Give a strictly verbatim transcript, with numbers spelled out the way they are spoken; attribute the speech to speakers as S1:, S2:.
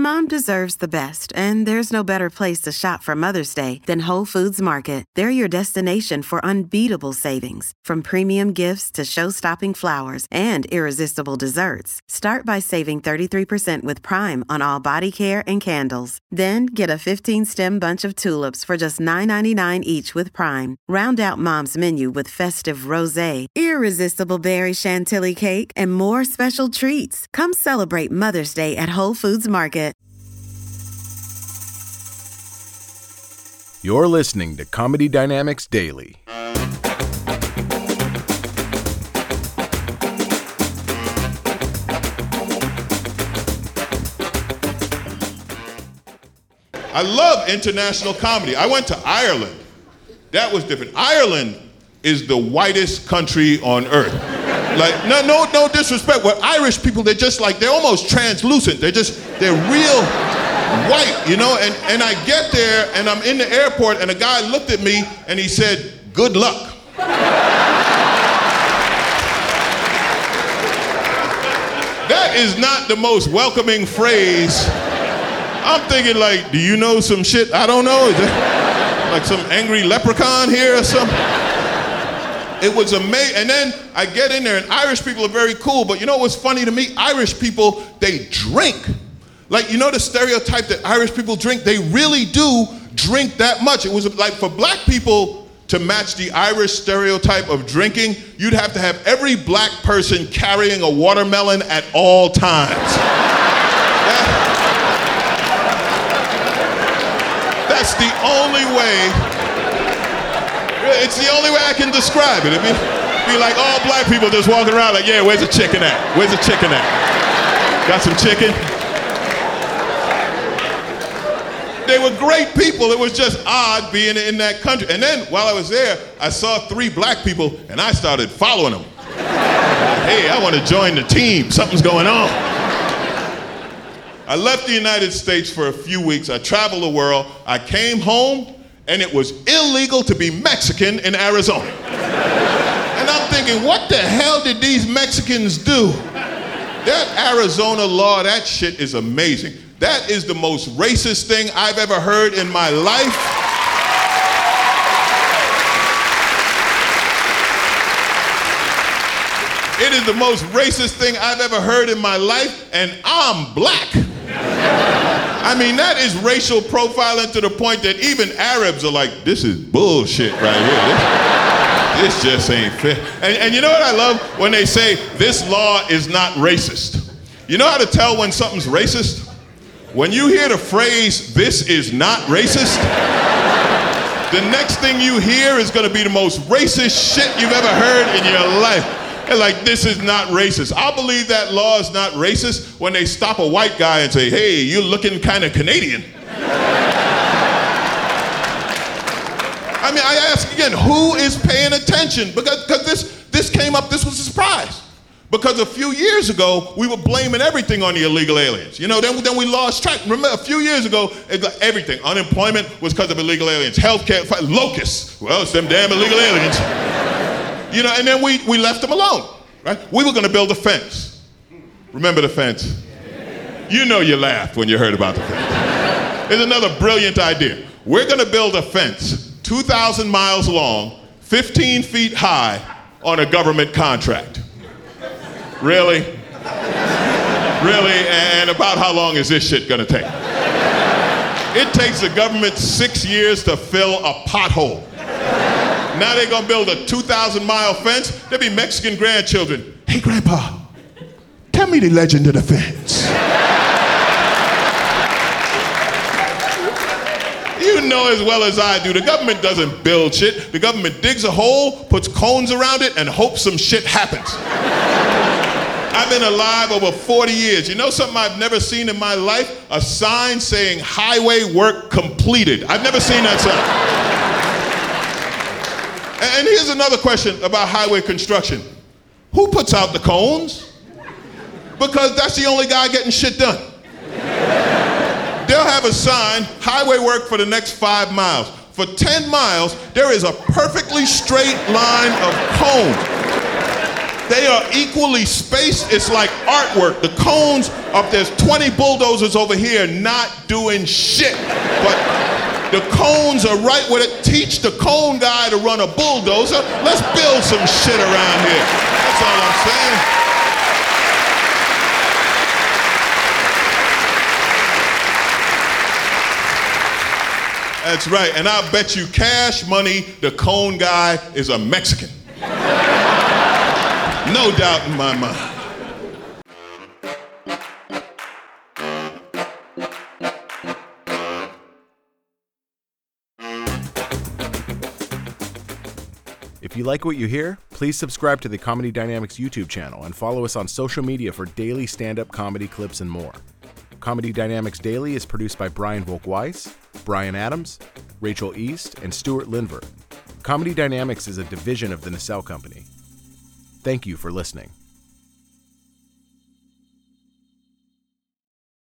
S1: Mom deserves the best, and there's no better place to shop for Mother's Day than Whole Foods Market. They're your destination for unbeatable savings, from premium gifts to show-stopping flowers and irresistible desserts. Start by saving thirty-three percent with Prime on all body care and candles. Then get a fifteen-stem bunch of tulips for just nine ninety-nine each with Prime. Round out Mom's menu with festive rosé, irresistible berry chantilly cake, and more special treats. Come celebrate Mother's Day at Whole Foods Market.
S2: You're listening to Comedy Dynamics Daily.
S3: I love international comedy. I went to Ireland. That was different. Ireland is the whitest country on earth. Like, no, no, no disrespect, but Irish people, they're just like, they're almost translucent. They're just, they're real white, you know? And, and I get there, and I'm in the airport, and a guy looked at me, and he said, "Good luck." That is not the most welcoming phrase. I'm thinking like, do you know some shit I don't know? Is there like some angry leprechaun here or something? It was amazing. And then I get in there, and Irish people are very cool, but you know what's funny to me? Irish people, they drink. Like, you know the stereotype that Irish people drink? They really do drink that much. It was like for black people to match the Irish stereotype of drinking, you'd have to have every black person carrying a watermelon at all times. That, that's the only way. It's the only way I can describe it. It'd be, be like all black people just walking around like, yeah, where's the chicken at? Where's the chicken at? Got some chicken? They were great people. It was just odd being in that country. And then while I was there, I saw three black people and I started following them. Hey, I want to join the team. Something's going on. I left the United States for a few weeks. I traveled the world. I came home, and it was illegal to be Mexican in Arizona. And I'm thinking, what the hell did these Mexicans do? That Arizona law, that shit is amazing. That is the most racist thing I've ever heard in my life. It is the most racist thing I've ever heard in my life, and I'm black. I mean, that is racial profiling to the point that even Arabs are like, this is bullshit right here. This, this just ain't fair. And, and you know what I love? When they say, this law is not racist. You know how to tell when something's racist? When you hear the phrase, this is not racist, the next thing you hear is gonna be the most racist shit you've ever heard in your life. And like, this is not racist. I'll believe that law is not racist when they stop a white guy and say, hey, you're looking kind of Canadian. I mean, I ask again, who is paying attention? Because, because this, this came up, this was a surprise. Because a few years ago, we were blaming everything on the illegal aliens. You know, then, then we lost track. Remember, a few years ago, it, everything, unemployment was because of illegal aliens. Healthcare, locusts, well, it's them damn illegal aliens. You know, and then we, we left them alone, right? We were gonna build a fence. Remember the fence? You know you laughed when you heard about the fence. Here's another brilliant idea. We're gonna build a fence, two thousand miles long, fifteen feet high, on a government contract. Really? Really? And about how long is this shit gonna take? It takes the government six years to fill a pothole. Now they're gonna build a two thousand mile fence. There'll be Mexican grandchildren. Hey, Grandpa, tell me the legend of the fence. You know as well as I do, the government doesn't build shit. The government digs a hole, puts cones around it, and hopes some shit happens. I've been alive over forty years. You know something I've never seen in my life? A sign saying highway work completed. I've never seen that sign. And here's another question about highway construction. Who puts out the cones? Because that's the only guy getting shit done. They'll have a sign, highway work for the next five miles. For ten miles, there is a perfectly straight line of cone. They are equally spaced. It's like artwork. The cones up there's twenty bulldozers over here not doing shit. But the cones are right where it. Teach the cone guy to run a bulldozer. Let's build some shit around here. That's all I'm saying. That's right. And I bet you cash money the cone guy is a Mexican. No doubt in my mind.
S2: If you like what you hear, please subscribe to the Comedy Dynamics YouTube channel and follow us on social media for daily stand-up comedy clips and more. Comedy Dynamics Daily is produced by Brian Volk-Weiss, Brian Adams, Rachel East, and Stuart Lindbergh. Comedy Dynamics is a division of the Nacelle Company. Thank you for listening.